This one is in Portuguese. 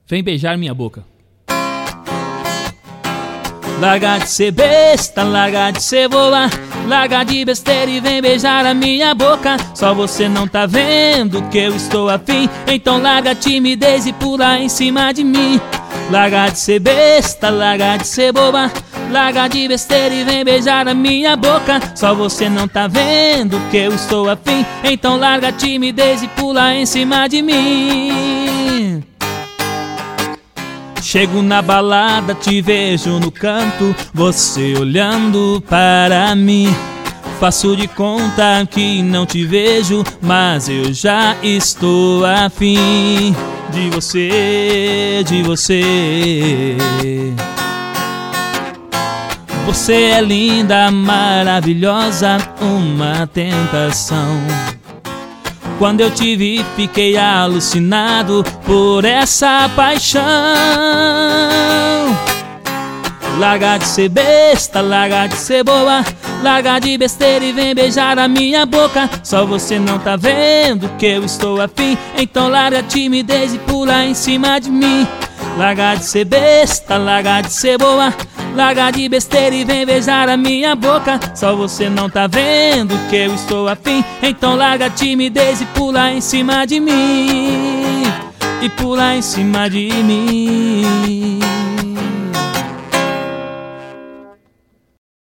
Vem beijar minha boca. Larga de ser besta, larga de ser boa, larga de besteira e vem beijar a minha boca. Só você não tá vendo que eu estou afim, então larga a timidez e pula em cima de mim. Larga de ser besta, larga de ser boba, larga de besteira e vem beijar a minha boca. Só você não tá vendo que eu estou afim, então larga a timidez e pula em cima de mim. Chego na balada, te vejo no canto, você olhando para mim. Faço de conta que não te vejo, mas eu já estou afim de você, de você. Você é linda, maravilhosa, uma tentação. Quando eu te vi, fiquei alucinado por essa paixão. Larga de ser besta, larga de ser boa, larga de besteira e vem beijar a minha boca. Só você não tá vendo que eu estou afim, então larga a timidez e pula em cima de mim. Larga de ser besta, larga de ser boa, larga de besteira e vem beijar a minha boca. Só você não tá vendo que eu estou afim, então larga a timidez e pula em cima de mim. E pula em cima de mim.